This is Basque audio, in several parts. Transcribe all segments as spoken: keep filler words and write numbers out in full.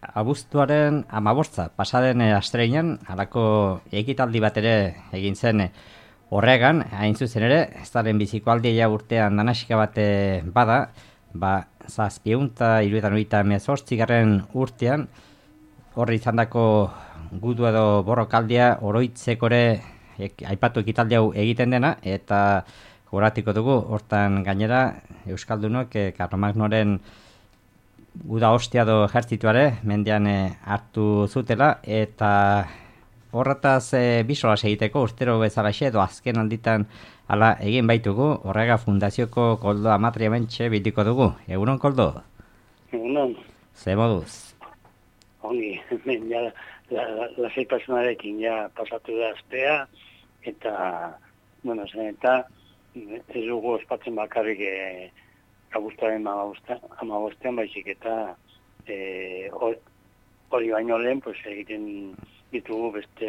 abuztuaren amabortza, pasaden astreinan, halako ekitaldi bat ere egin zen horregan, hain zuzen ere, ez daren biziko aldia urtean danasika bat bada, ba, zazpiehunta hirurogeita hogeita hemezortzigarren urtean, horri izandako gudu edo borrokaldia oroitzekore aipatu ekitaldi hau egiten dena, eta goratiko dugu, hortan gainera, Euskaldunok eh, Karlomagnoren guda ostia do ejertzituare mendian eh, hartu zutela, eta horretaz eh, bisolas egiteko urtero bezalaxe edo azken alditan hala egin baitugu, horrega fundazioko Koldo Amatria mentxe bildiko dugu. Egunon, Koldo? Egunon. Ze moduz? Ongi, hemen ja lasei personarekin ja pasatu da astea, eta, bueno, zen eta ez dugu ospatzen bakarrik e, abuztuaren amabostean, baizik eta e, hori baino lehen pues, egiten ditugu beste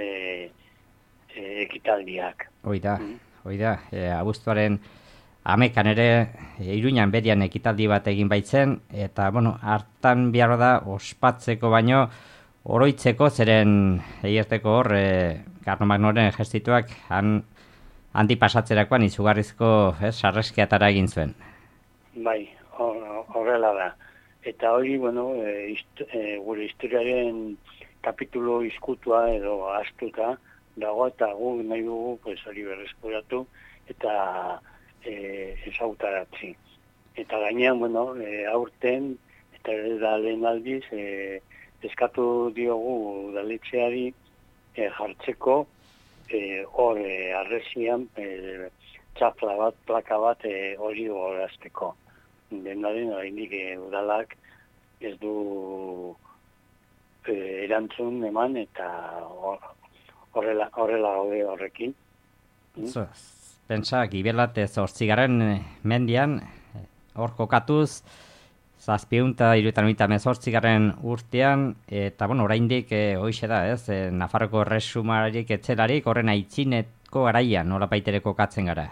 e, ekitaldiak. Hoi da, mm. hoi da, e, abuztuaren amekan ere e, Iruñan berian ekitaldi bat egin baitzen, eta, bueno, hartan behar da ospatzeko baino oroitzeko, zeren egirteko hor, e, Karlomagnoren ejertzituak han handi pasatzerakoan izugarrizko ez, sarreskiatara egin zuen. Bai, horrela da. Eta hori, bueno, e, ist, e, gure historiaren kapitulo izkutua edo astuta dago, eta gu nahi dugu pues, hori berreskuratu eta e, ezautaratzi. Eta gainean, bueno, e, aurten, eta da lehen aldiz, e, eskatu diogu udaletxeari e, jartzeko hor e, e, arresian e, txafla bat, plaka bat hori e, gorazteko. Denaren, oraindik e, udalak ez du e, erantzun eman eta horrela horrela gaude horrekin. Mm? Pentsa, gibelat ez hortzigaren mendian, hor kokatuz, zazpiehunta hirurogeita hogeita hemezortzigarren urtean, eta, bueno, oraindik e, hoixe da, ez, e, Nafarroko erresumarik etzelarik, horren aitzineko garaian, nola baitereko katzen gara.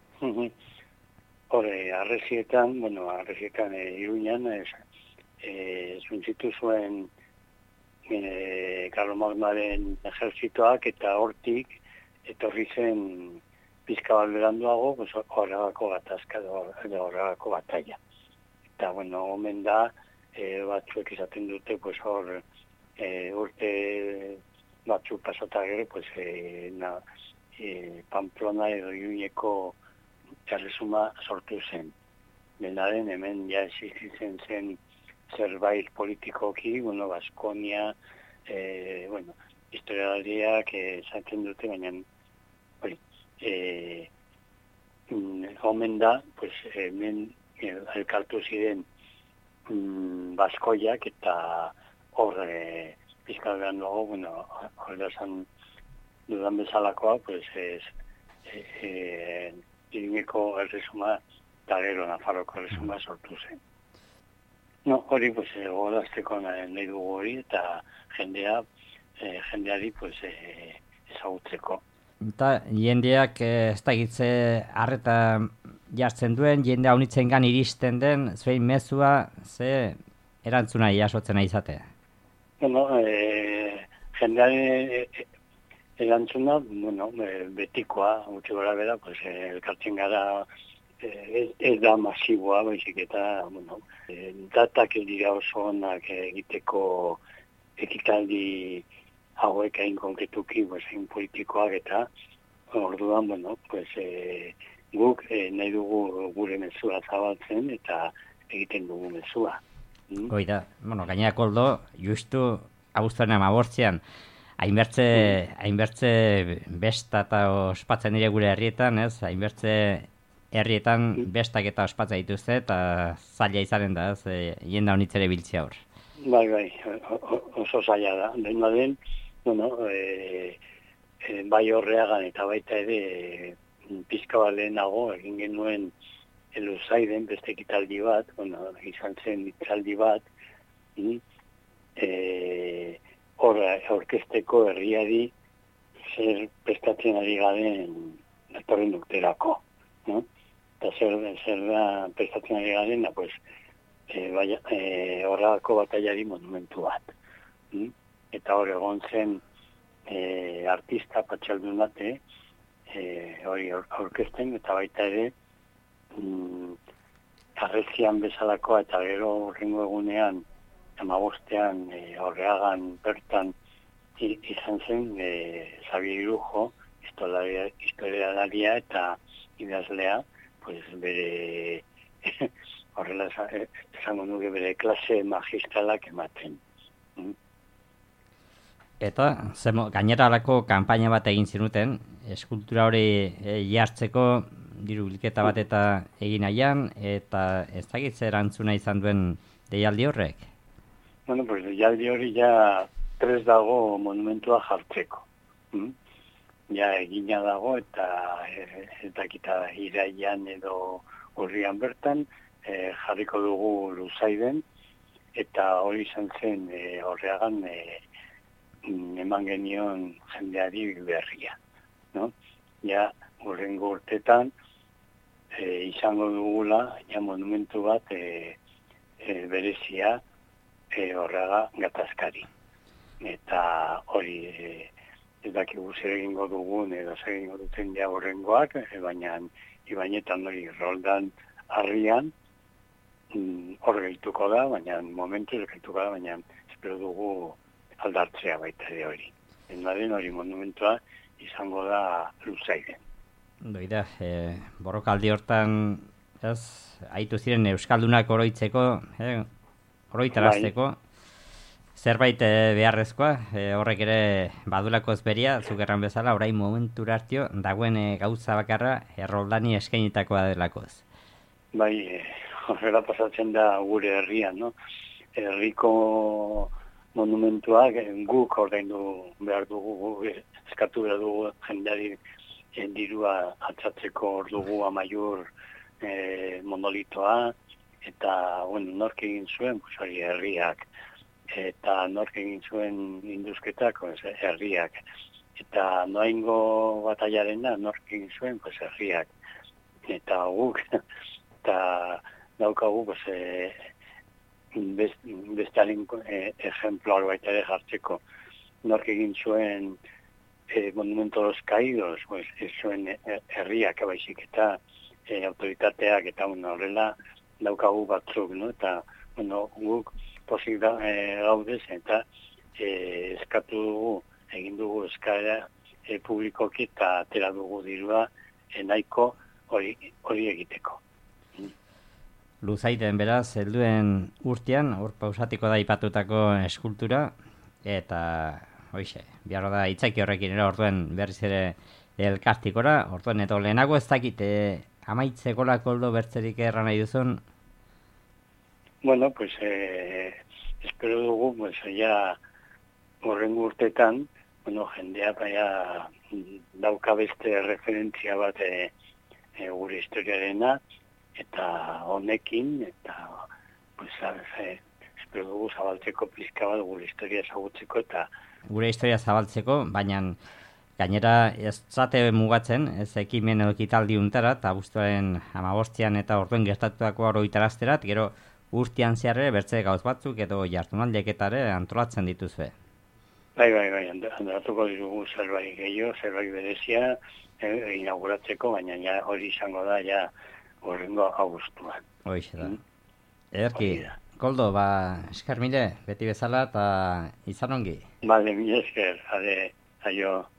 Horre, arrezietan, bueno, arrezietan e, Iruñan, ez, e, zuntzitu zuen e, Karlomagnoren ejertzitoak, eta hortik, etorri zen pizka bat beranduago, pues, horregako gatazka, horregako bataia. Eta, bueno, omen da, e, batzuek izaten dute, pues, hor, e, urte batzuk pasata gero, pues, e, na, e, Pamplona edo Iruñeko erresuma sortu zen. Benaren, hemen ja existitzen zen zerbait politikoki, bueno, Baskonia, e, bueno, historialariak esaten dute, baina, hori, e, omen da, pues, hemen, elkartu ziren mm, Baskoiak eta hor e, pizkaldean dugu, bueno, hor da zan dudan bezalakoa, pues ez e, e, Iruñeko erresuma eta gero Nafarroko erresuma sortu zen. No, hori, pues, gorazteko nahi dugu hori eta jendea, e, jendeari, pues, e, ezagutzeko. Eta jendeak ez da egitze harreta jartzen duen, jendea unitzen gan iristen den, zuein mezua, ze erantzuna jasotzen nahi izate? Bueno, e, jendearen e, erantzuna, bueno, e, betikoa, gutxi gora bera, pues, e, elkartzen gara e, ez, ez da masiboa, baizik eta, bueno, e, datak dira oso onak egiteko ekitaldi hauek hain konkretuki, pues, hain politikoak eta orduan, bueno, pues, e, guk e, nahi dugu gure mezua zabaltzen eta egiten dugu mezua. Mm? Hoi da, bueno, gainera Koldo, justu abuztuaren amabortzean, hainbertze, mm. hainbertze besta eta ospatzen dira gure herrietan, ez? Hainbertze herrietan mm. bestak eta ospatzen dituzte eta zaila izanen da, ez? E, jenda honitzere biltzea hor. Bai, bai, oso zaila da. Dena den, bueno, e, e, bai horreagan eta baita ere e, pizka bat lehenago egin genuen Eluzaiden beste ekitaldi bat, bueno, izan zen itzaldi bat, e, horra orkesteko herriari zer prestatzen ari garen datorren urterako, no? Eta zer, zer da prestatzen ari garen, pues, e, baya, e, horrako batallari monumentu bat. mm? Eta hor egon zen e, artista patxaldunate, e, hori aurkezten, eta baita ere, mm, Arrezian bezalakoa eta gero horrengo egunean, amabostean, e, horreagan bertan izan zen, e, Xabier Irujo, historialaria eta idazlea, pues bere, horrela esango nuke bere klase magistralak ematen. Mm? Eta, zemo, gainera alako kanpaina bat egin zinuten, eskultura hori e, jartzeko diru bilketa bat eta egin nahian, eta ez dakit zer erantzuna izan duen deialdi horrek? Bueno, pues deialdi hori ja tres dago monumentua jartzeko. Mm? Ja egina dago eta ez dakita iraian edo urrian bertan e, jarriko dugu Luzaiden, eta hori izan zen e, horreagan e, eman genion jendeari berria. No? Ja urrengo urtetan e, izango dugula ja monumentu bat e, e, berezia e, horrega gatazkari. Eta hori e, ez dakigu zer egingo dugun edo zer egingo duten ja horrengoak, e, baina ibainetan hori Roldan harrian mm, hor gehituko da, baina momentu gehituko da, baina espero dugu aldartzea baita ere hori. Endaren hori monumentua izango da Luzaiden. Doida, e, borrokaldi hortan, ez, haitu ziren Euskaldunak oroitzeko, e, oroitarazteko, zerbait e, beharrezkoa, e, horrek ere badulako ezberia, zugerran bezala, orain momentura hartio, dagoen e, gauza bakarra erroldani eskainitakoa delakoz. Bai, e, horrela pasatzen da gure herrian, no? Herriko monumentuak guk ordaindu behar dugu, eskatu behar dugu jendeari e, dirua atzatzeko hor dugu amaiur e, monolitoa, eta, bueno, nork egin zuen, pues, hori herriak, eta nork egin zuen induzketak, pues, herriak, eta noaingo bataiarena nork egin zuen, pues, herriak, eta guk, eta daukagu, pues, e, Best, bestaren eh, ejemplar baita ere jartzeko. Nork egin zuen eh, Monumento los Caídos, pues, ez zuen herriak baizik eta eh, autoritateak eta bueno, horrela daukagu batzuk, no? Eta bueno, guk pozik da eh, gaudez eta eh, eskatu dugu, egin dugu eskaera eh, publikoki eta atera dugu dirua eh, nahiko hori, hori egiteko. Luzaiden beraz, helduen urtean, hor pausatiko da ipatutako eskultura, eta, hoixe, behar da itzaki horrekin ere, orduen berriz ere elkartikora, orduen edo lehenago ez dakit, e, amaitzeko lakoldo bertzerik erran nahi duzun? Bueno, pues, eh, espero dugu, pues, ya horrengo urtetan, bueno, jendea baina dauka beste referentzia bat e, e, gure historiarena, eta honekin, eta pues, e, espero dugu zabaltzeko pizka bat gure historia zagutzeko eta gure historia zabaltzeko, baina gainera ez zate mugatzen, ez ekimen edo ekitaldi untara, eta abuztuaren amabostian eta orduen gertatutako oroitarazterat, gero urtean zeharre bertze gauz batzuk edo jartunaldeketare antolatzen dituzue. Bai, bai, bai, antolatuko dugu zerbait gehiago, zerbait berezia, e, inauguratzeko, baina ja, hori izango da, ja, horrengo abuztuan. Hoixe da. Mm. Ederki, Koldo, ba, esker mire, beti bezala eta izan ongi. Bale, mi esker, ade, aio.